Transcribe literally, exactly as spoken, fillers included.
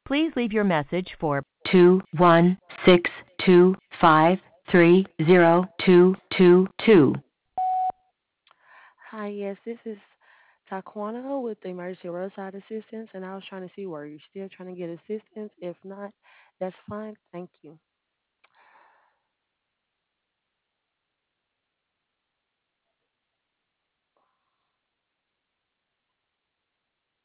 Please leave your message for two one six two five three zero two two two. Hi, yes, this is Taquana with the Emergency Roadside Assistance, and I was trying to see were you still trying to get assistance. If not, that's fine. Thank you.